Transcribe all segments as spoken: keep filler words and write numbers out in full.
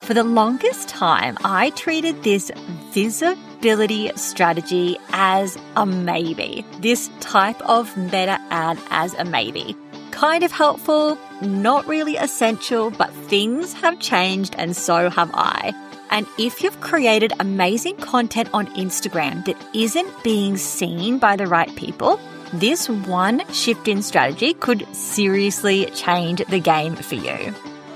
For the longest time, I treated this visibility strategy as a maybe. This type of meta ad as a maybe. Kind of helpful, not really essential, but things have changed and so have I. And if you've created amazing content on Instagram that isn't being seen by the right people, this one shift in strategy could seriously change the game for you.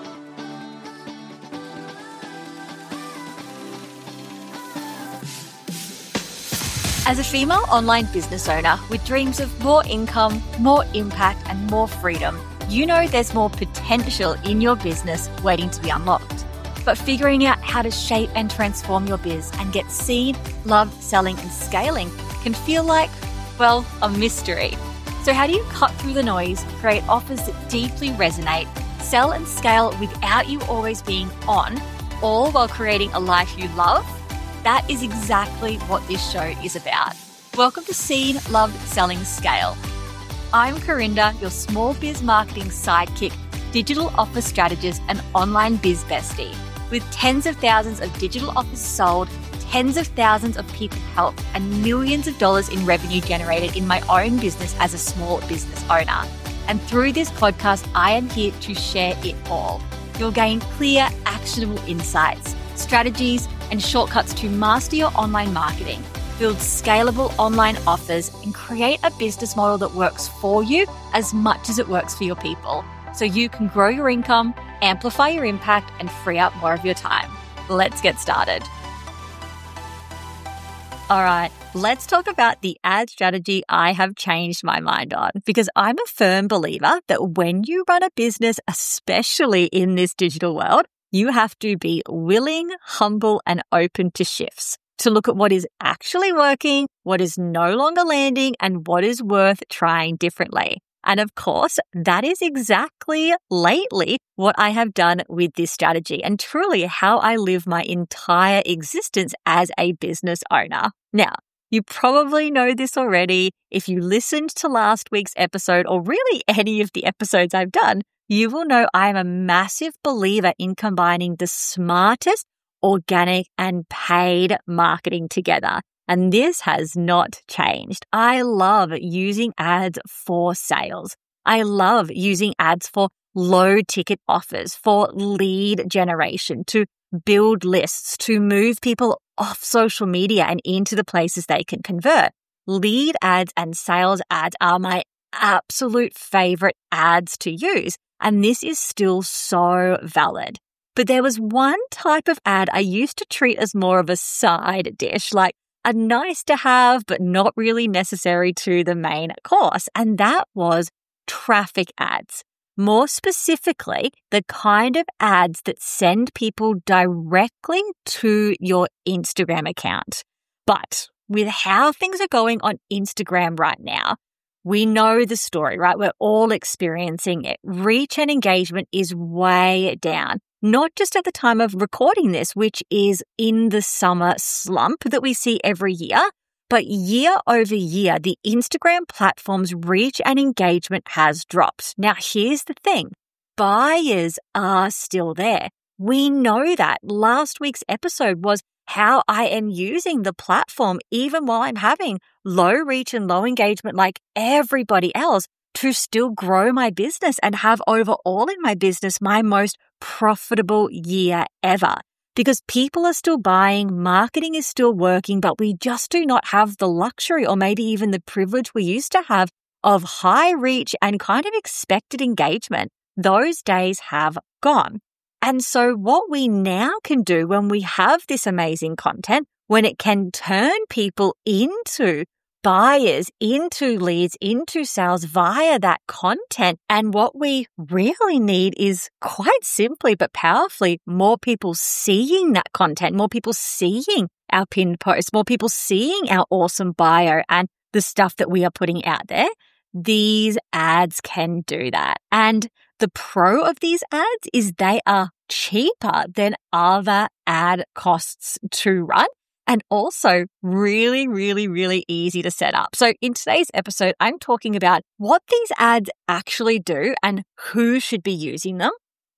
As a female online business owner with dreams of more income, more impact, and more freedom, you know there's more potential in your business waiting to be unlocked. But figuring out how to shape and transform your biz and get seen, loved, selling, and scaling can feel like, well, a mystery. So how do you cut through the noise, create offers that deeply resonate, sell and scale without you always being on, all while creating a life you love? That is exactly what this show is about. Welcome to Seen, Loved, Selling, Scale. I'm Corinda, your small biz marketing sidekick, digital offer strategist, and online biz bestie. With tens of thousands of digital offers sold, tens of thousands of people helped, and millions of dollars in revenue generated in my own business as a small business owner. And through this podcast, I am here to share it all. You'll gain clear, actionable insights, strategies, and shortcuts to master your online marketing, build scalable online offers, and create a business model that works for you as much as it works for your people, so you can grow your income, amplify your impact, and free up more of your time. Let's get started. All right, let's talk about the ad strategy I have changed my mind on, because I'm a firm believer that when you run a business, especially in this digital world, you have to be willing, humble, and open to shifts, to look at what is actually working, what is no longer landing, and what is worth trying differently. And of course, that is exactly lately what I have done with this strategy and truly how I live my entire existence as a business owner. Now, you probably know this already. If you listened to last week's episode or really any of the episodes I've done, you will know I'm a massive believer in combining the smartest organic and paid marketing together. And this has not changed. I love using ads for sales. I love using ads for low ticket offers, for lead generation, to build lists, to move people off social media and into the places they can convert. Lead ads and sales ads are my absolute favorite ads to use. And this is still so valid. But there was one type of ad I used to treat as more of a side dish, like a nice to have, but not really necessary to the main course. And that was traffic ads. More specifically, the kind of ads that send people directly to your Instagram account. But with how things are going on Instagram right now, we know the story, right? We're all experiencing it. Reach and engagement is way down, not just at the time of recording this, which is in the summer slump that we see every year, but year over year, the Instagram platform's reach and engagement has dropped. Now, here's the thing. Buyers are still there. We know that. Last week's episode was how I am using the platform, even while I'm having low reach and low engagement like everybody else, to still grow my business and have overall in my business my most profitable year ever. Because people are still buying, marketing is still working, but we just do not have the luxury or maybe even the privilege we used to have of high reach and kind of expected engagement. Those days have gone. And so what we now can do when we have this amazing content, when it can turn people into buyers, into leads, into sales via that content. And what we really need is quite simply but powerfully more people seeing that content, more people seeing our pinned posts, more people seeing our awesome bio and the stuff that we are putting out there. These ads can do that. And the pro of these ads is they are cheaper than other ad costs to run and also really, really, really easy to set up. So in today's episode, I'm talking about what these ads actually do and who should be using them,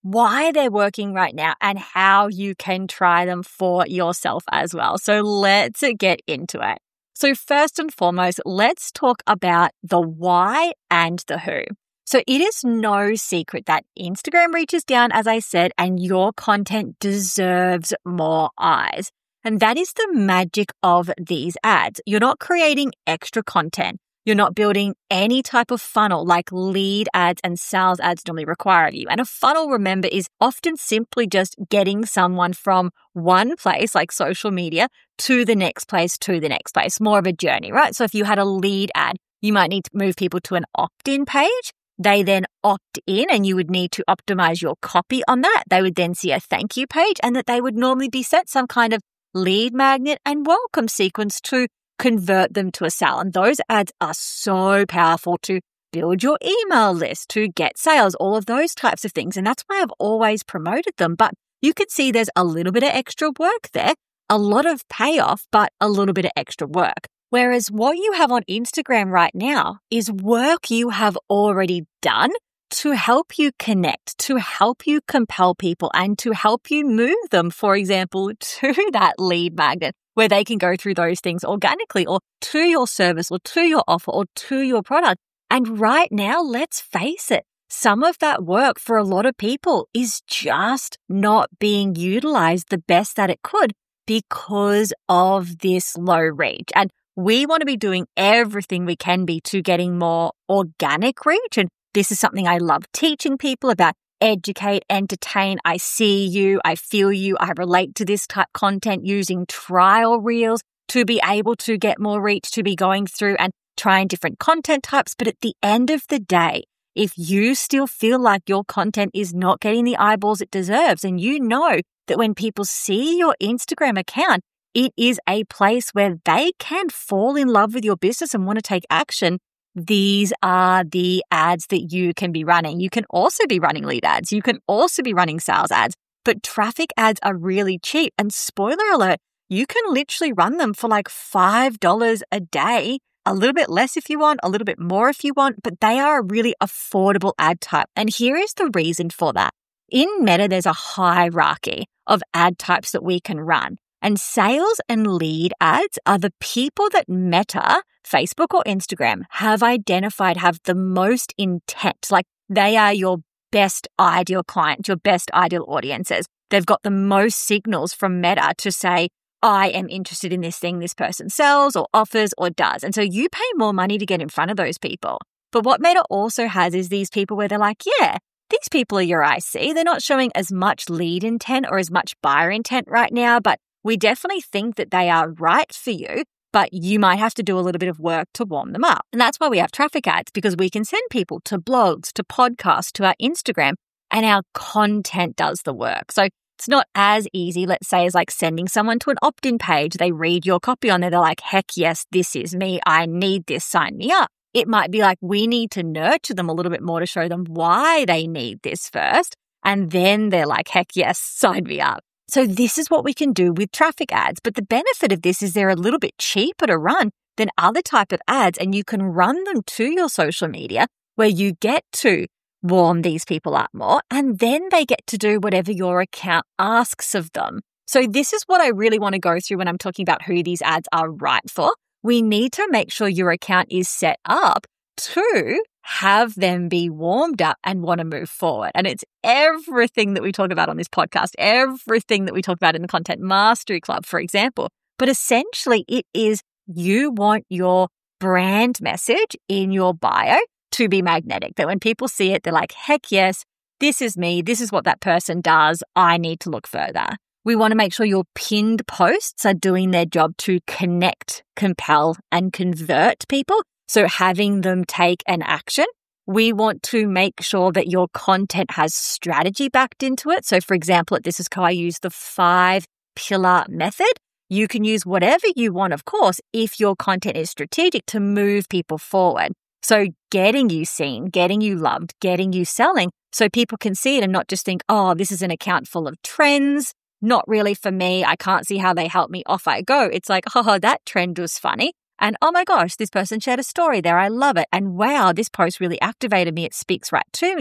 why they're working right now, and how you can try them for yourself as well. So let's get into it. So first and foremost, let's talk about the why and the who. So it is no secret that Instagram reaches down, as I said, and your content deserves more eyes. And that is the magic of these ads. You're not creating extra content. You're not building any type of funnel like lead ads and sales ads normally require of you. And a funnel, remember, is often simply just getting someone from one place like social media to the next place, to the next place, more of a journey, right? So if you had a lead ad, you might need to move people to an opt-in page. They then opt in and you would need to optimize your copy on that. They would then see a thank you page and that they would normally be sent some kind of lead magnet and welcome sequence to convert them to a sale. And those ads are so powerful to build your email list, to get sales, all of those types of things. And that's why I've always promoted them. But you can see there's a little bit of extra work there, a lot of payoff, but a little bit of extra work. Whereas what you have on Instagram right now is work you have already done to help you connect, to help you compel people, and to help you move them, for example, to that lead magnet where they can go through those things organically, or to your service, or to your offer, or to your product. And right now, let's face it, some of that work for a lot of people is just not being utilized the best that it could because of this low reach. And we want to be doing everything we can be to getting more organic reach. And this is something I love teaching people about. Educate, entertain. I see you, I feel you, I relate to this type of content, using trial reels to be able to get more reach, to be going through and trying different content types. But at the end of the day, if you still feel like your content is not getting the eyeballs it deserves, and you know that when people see your Instagram account, it is a place where they can fall in love with your business and want to take action, these are the ads that you can be running. You can also be running lead ads. You can also be running sales ads, but traffic ads are really cheap. And spoiler alert, you can literally run them for like five dollars a day, a little bit less if you want, a little bit more if you want, but they are a really affordable ad type. And here is the reason for that. In Meta, there's a hierarchy of ad types that we can run. And sales and lead ads are the people that Meta, Facebook or Instagram, have identified have the most intent. Like they are your best ideal clients, your best ideal audiences. They've got the most signals from Meta to say, I am interested in this thing this person sells or offers or does. And so you pay more money to get in front of those people. But what Meta also has is these people where they're like, yeah, these people are your I C. They're not showing as much lead intent or as much buyer intent right now, but we definitely think that they are right for you, but you might have to do a little bit of work to warm them up. And that's why we have traffic ads, because we can send people to blogs, to podcasts, to our Instagram, and our content does the work. So it's not as easy, let's say, as like sending someone to an opt-in page. They read your copy on there. They're like, heck yes, this is me. I need this. Sign me up. It might be like we need to nurture them a little bit more to show them why they need this first. And then they're like, heck yes, sign me up. So this is what we can do with traffic ads. But the benefit of this is they're a little bit cheaper to run than other type of ads, and you can run them to your social media where you get to warm these people up more, and then they get to do whatever your account asks of them. So this is what I really want to go through when I'm talking about who these ads are right for. We need to make sure your account is set up to have them be warmed up and want to move forward. And it's everything that we talk about on this podcast, everything that we talk about in the Content Mastery Club, for example. But essentially, it is you want your brand message in your bio to be magnetic, that when people see it, they're like, heck yes, this is me. This is what that person does. I need to look further. We want to make sure your pinned posts are doing their job to connect, compel, and convert people. So having them take an action. We want to make sure that your content has strategy backed into it. So for example, at This Is Co, I use the five pillar method. You can use whatever you want, of course, if your content is strategic to move people forward. So getting you seen, getting you loved, getting you selling so people can see it and not just think, oh, this is an account full of trends. Not really for me. I can't see how they help me. Off I go. It's like, oh, that trend was funny. And oh my gosh, this person shared a story there. I love it. And wow, this post really activated me. It speaks right to me. And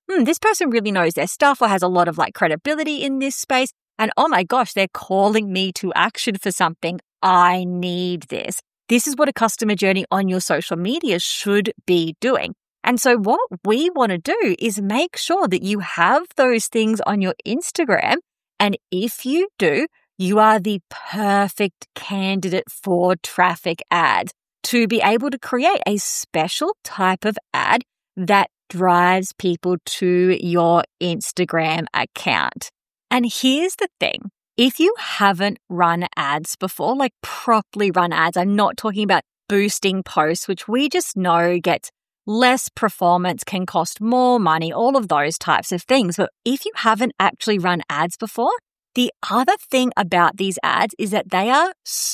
hmm, this person really knows their stuff or has a lot of like credibility in this space. And oh my gosh, they're calling me to action for something. I need this. This is what a customer journey on your social media should be doing. And so what we want to do is make sure that you have those things on your Instagram. And if you do, you are the perfect candidate for traffic ads to be able to create a special type of ad that drives people to your Instagram account. And here's the thing. If you haven't run ads before, like properly run ads, I'm not talking about boosting posts, which we just know gets less performance, can cost more money, all of those types of things. But if you haven't actually run ads before, the other thing about these ads is that they are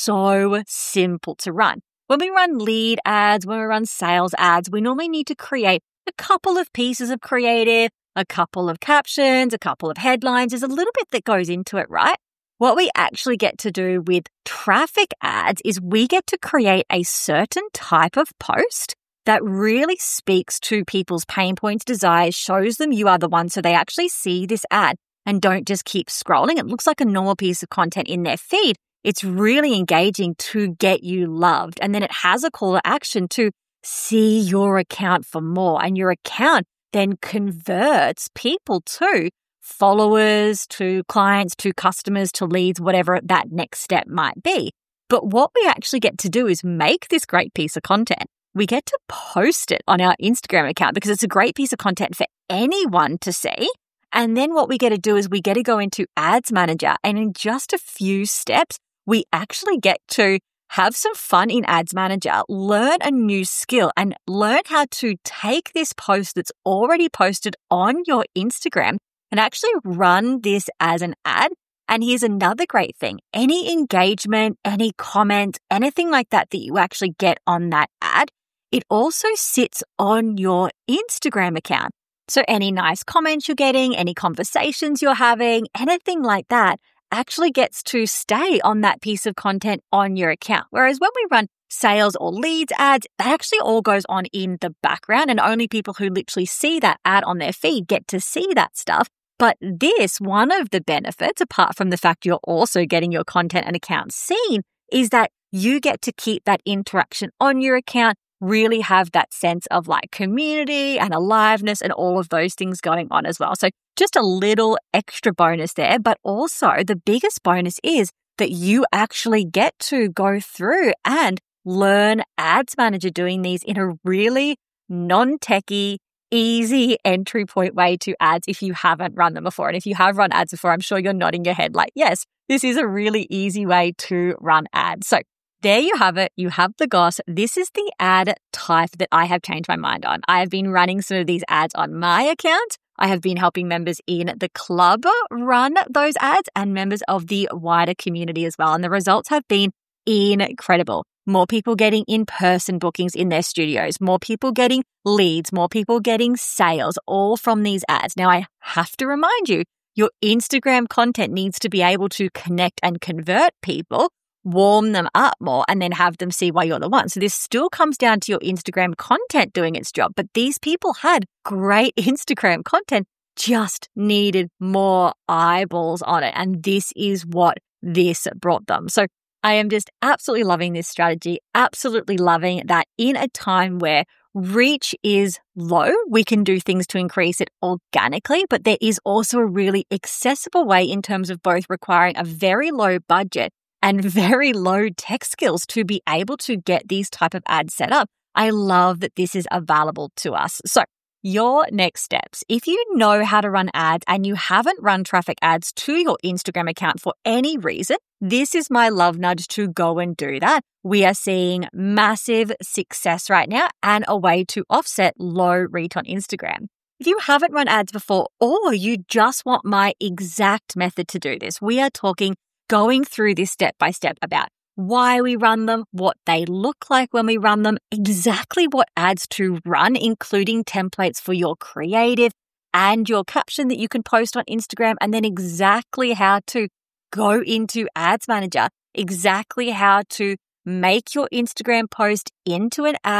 so simple to run. When we run lead ads, when we run sales ads, we normally need to create a couple of pieces of creative, a couple of captions, a couple of headlines. There's a little bit that goes into it, right? What we actually get to do with traffic ads is we get to create a certain type of post that really speaks to people's pain points, desires, shows them you are the one so they actually see this ad and don't just keep scrolling. It looks like a normal piece of content in their feed. It's really engaging to get you loved. And then it has a call to action to see your account for more. And your account then converts people to followers, to clients, to customers, to leads, whatever that next step might be. But what we actually get to do is make this great piece of content. We get to post it on our Instagram account because it's a great piece of content for anyone to see. And then what we get to do is we get to go into Ads Manager, and in just a few steps, we actually get to have some fun in Ads Manager, learn a new skill, and learn how to take this post that's already posted on your Instagram and actually run this as an ad. And here's another great thing. Any engagement, any comment, anything like that that you actually get on that ad, it also sits on your Instagram account. So any nice comments you're getting, any conversations you're having, anything like that actually gets to stay on that piece of content on your account. Whereas when we run sales or leads ads, that actually all goes on in the background and only people who literally see that ad on their feed get to see that stuff. But this, one of the benefits, apart from the fact you're also getting your content and account seen, is that you get to keep that interaction on your account, really have that sense of like community and aliveness and all of those things going on as well. So just a little extra bonus there, but also the biggest bonus is that you actually get to go through and learn Ads Manager doing these in a really non-techie, easy entry point way to ads if you haven't run them before. And if you have run ads before, I'm sure you're nodding your head like, yes, this is a really easy way to run ads. So there you have it. You have the goss. This is the ad type that I have changed my mind on. I have been running some of these ads on my account. I have been helping members in the club run those ads and members of the wider community as well. And the results have been incredible. More people getting in-person bookings in their studios, more people getting leads, more people getting sales, all from these ads. Now, I have to remind you, your Instagram content needs to be able to connect and convert people, warm them up more, and then have them see why you're the one. So this still comes down to your Instagram content doing its job. But these people had great Instagram content, just needed more eyeballs on it. And this is what this brought them. So I am just absolutely loving this strategy, absolutely loving that in a time where reach is low, we can do things to increase it organically, but there is also a really accessible way in terms of both requiring a very low budget and very low tech skills to be able to get these type of ads set up. I love that this is available to us. So your next steps. If you know how to run ads and you haven't run traffic ads to your Instagram account for any reason, this is my love nudge to go and do that. We are seeing massive success right now and a way to offset low reach on Instagram. If you haven't run ads before or you just want my exact method to do this, we are talking going through this step by step about why we run them, what they look like when we run them, exactly what ads to run, including templates for your creative and your caption that you can post on Instagram, and then exactly how to go into Ads Manager, exactly how to make your Instagram post into an ad,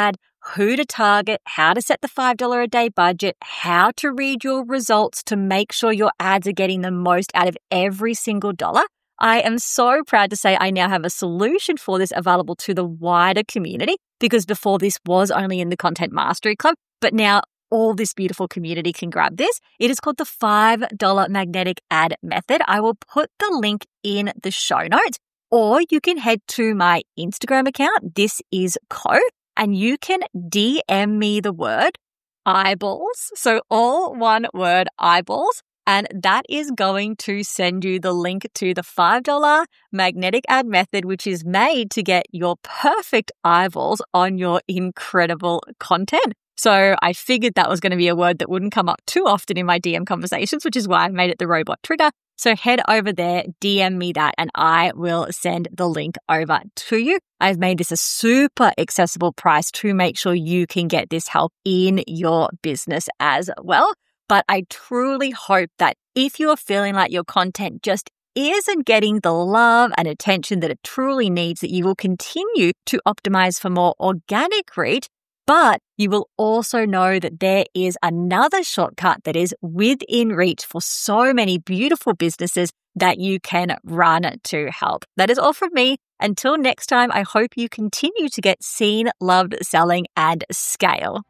who to target, how to set the five dollars a day budget, how to read your results to make sure your ads are getting the most out of every single dollar. I am so proud to say I now have a solution for this available to the wider community, because before this was only in the Content Mastery Club, but now all this beautiful community can grab this. It is called the five dollars Magnetic Ad Method. I will put the link in the show notes, or you can head to my Instagram account. This is Co, and you can D M me the word eyeballs. So all one word, eyeballs. And that is going to send you the link to the five dollars Magnetic Ad Method, which is made to get your perfect eyeballs on your incredible content. So I figured that was going to be a word that wouldn't come up too often in my D M conversations, which is why I made it the robot trigger. So head over there, D M me that, and I will send the link over to you. I've made this a super accessible price to make sure you can get this help in your business as well. But I truly hope that if you're feeling like your content just isn't getting the love and attention that it truly needs, that you will continue to optimize for more organic reach, but you will also know that there is another shortcut that is within reach for so many beautiful businesses that you can run to help. That is all from me. Until next time, I hope you continue to get seen, loved, selling, and scale.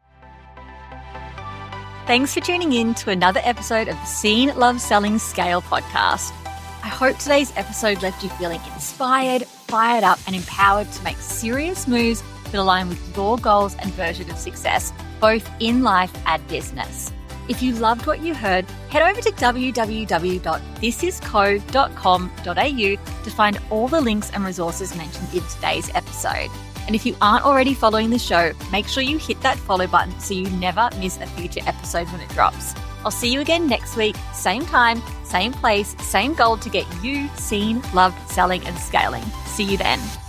Thanks for tuning in to another episode of the Seen, Love, Selling, Scale podcast. I hope today's episode left you feeling inspired, fired up, and empowered to make serious moves that align with your goals and version of success, both in life and business. If you loved what you heard, head over to w w w dot this is co dot com dot a u to find all the links and resources mentioned in today's episode. And if you aren't already following the show, make sure you hit that follow button so you never miss a future episode when it drops. I'll see you again next week, same time, same place, same goal to get you seen, loved, selling, and scaling. See you then.